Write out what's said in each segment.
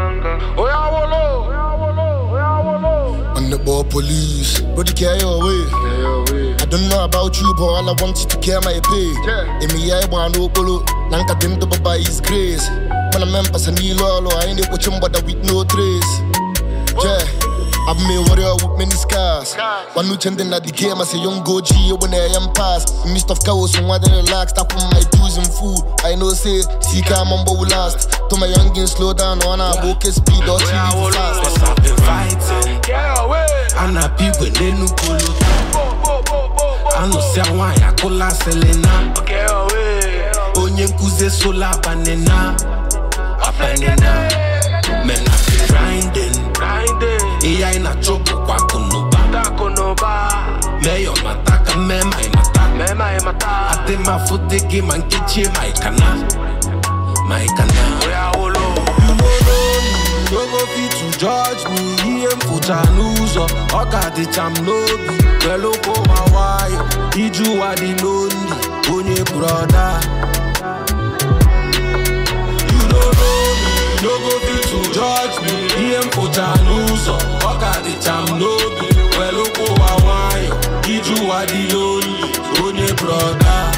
On the ball police, body carry your way. I don't know about you, but all I want is to care my pay. In me, I want to go, Nanka Dinto by his grace. When I'm members and Nilo, I ain't watching but with no trace. I'm a warrior with many scars. One new chandin at the game, I say young go G when I am past. Mist of chaos, so I relax, tap on my dues and food. I know say, see come on will last. To my youngin slow down on a book speed or chill fast. Cause I've been fighting. I'm not people they no polo. I know say why I call her Selena. Onye kuze sola banana. Men I've been grinding. AI na chopo kwa konoba. Meyo mataka mema imata. Ate mafude ki mankichi maikana. You no go fit to judge me. He ain't put a news up. Oka the cham nobi. Hello ko Hawaii. Iju wa di lonely. Onye brother. You no know me. No go fit to judge me. He ain't put a news up. Oka the cham nobi. Hello ko Hawaii. Iju wa di lonely. Onye brother.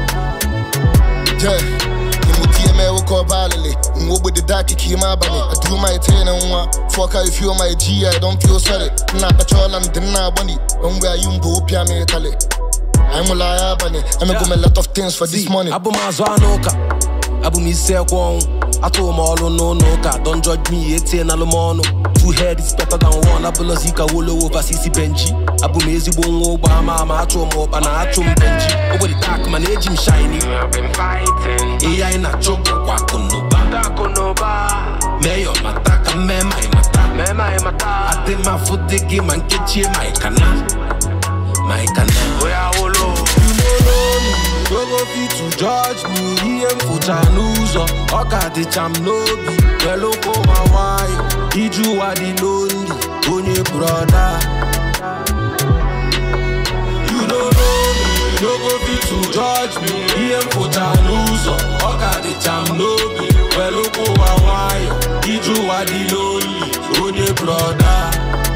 I woke up early. What with the dark came out by me. I do my 10 and 1. Fuck how you feel my G, I don't feel sorry. Not patrol and dinner bunny. When we are Yumbo, Piame Tale. I'm a liar bunny. I'm a lot of things for this money. Abu Mazanoka. Abu Miseko. I told them all no ka. Don't judge me, 18 Alamono. 2 head is better than 1. Abu Lazika Wolo over CC Benji. Abu Mezi Bongo Obama, Macho Mop and Achum Benji. Over the dark man, age him shiny. I've been fighting. AI na choco kwa konoba. Meyo mataka mema imata. Ate mafude ki mankichi maikana. You no go fit to judge me. He ain't put a news up. Oka the cham nobi. Hello ko Hawaii. Iju wa di lonely. Onye brother. You no know me. No go fit to judge me. He ain't put a news up. Oka the cham nobi. Hello ko Hawaii. Iju wa di lonely. Onye brother.